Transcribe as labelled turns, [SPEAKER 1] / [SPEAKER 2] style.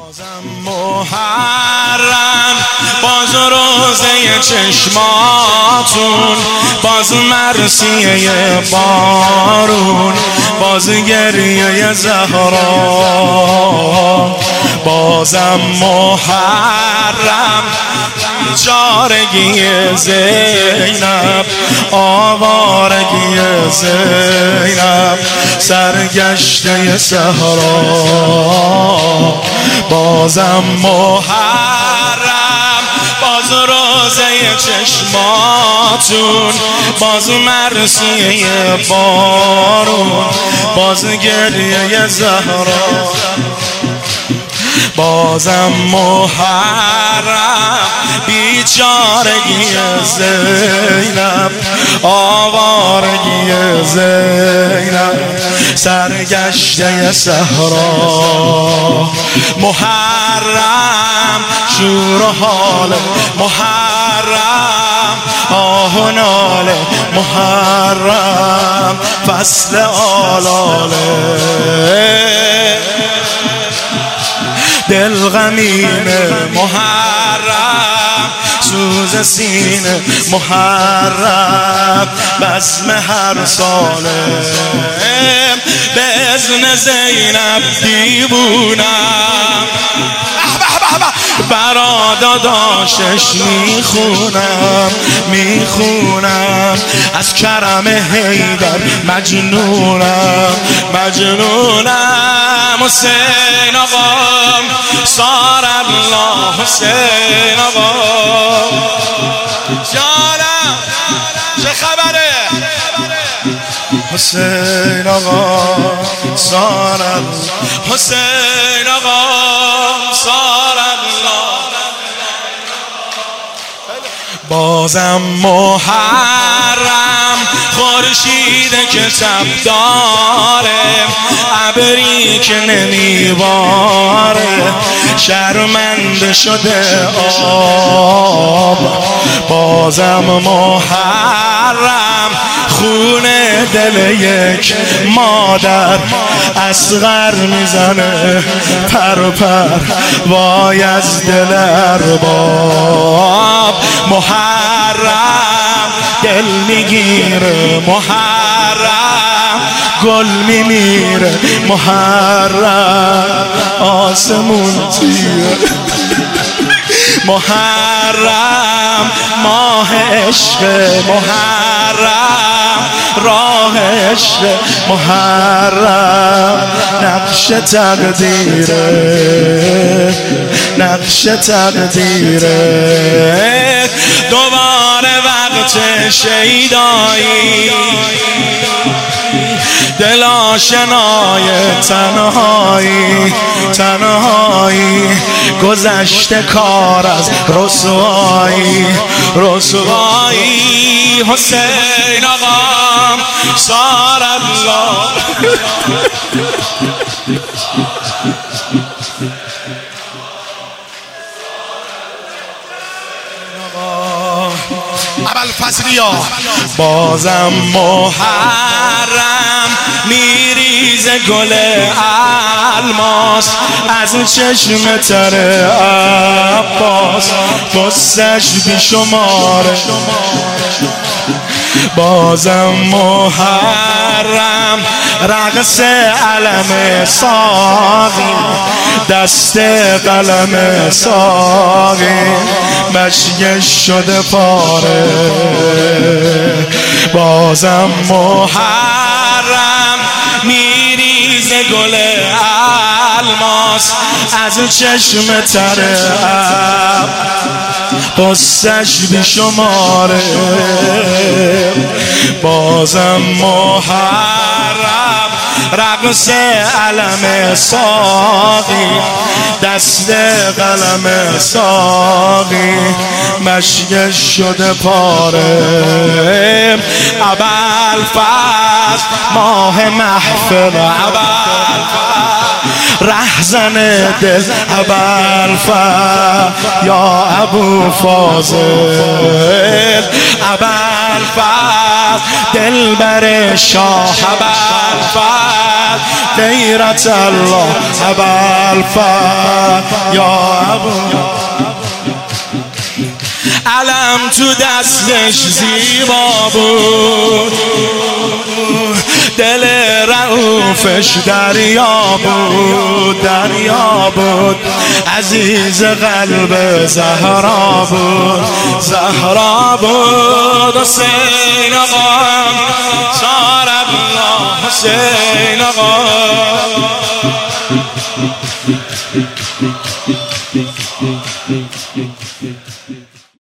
[SPEAKER 1] بازم محرم، باز روزه چشماتون، باز مرسیه بارون، باز گریه زهرا. بازم محرم، بیچارگی زینب، آوارگی زینب، سرگشته صحرا. بازم محرم، باز روزه چشماتون، باز مرسیه بارون، باز گریه زهرا. بازم محرم، بیچارگی زینب، آوارگی زینب، سرگشته صحرا. محرم، شور و حال محرم، آه و ناله محرم، فصل آلاله. دل غمین محرم، سوز سینه محرم، بزم هر ساله. به اذن زینب دیوونم، برا داداشش میخونم، از کرم حیدر مجنونم. حسین آقام سار الله، حسین آقام جانم چه خبره؟ حسین آقام سار الله، حسین آقام سار الله. بازم محرم، خورشید که تب داره، ابری که نمیباره، شرمنده شده آب. بازم محرم، خون دل یک مادر اصغر میزنه پر پر، وای از دل ارباب. محرم، دل میگیره محرم، گل میمیره محرم، آسمون تیره محرم، ماه عشق محرم، راه عشق محرم، نقش تقدیره. دوباره وقت شیدایی، دل آشنای تنهایی، گذشته کار از رسوایی. حسین آقام سار الله. ابوالفضلیا بازم محرم، میریزه گل الماس از چشم تر عباس، قصه‌اش بیشماره. بازم محرم، رقص علم ساقی، دست قلم ساقی، مشیش شده پاره. بازم محرم، میریزه گل الماس از چشم تر اب، قصه‌اش بیشماره. بازم محرم، رقص علم ساقی، دست قلم ساقی، مشیش شده پاره. ابوالفضل ماه محفل، رهزن دل ابوالفضل یا ابو فاضل ابوالفضل دلبر شاه ابوالفضل غیرت الله ابوالفضل یا ابو علم تو دستش زیبا بود دل رؤوفش دریا بود دریا بود عزیز قلب زهرا بود زهرا بود حسین آقا صار الله حسین آقا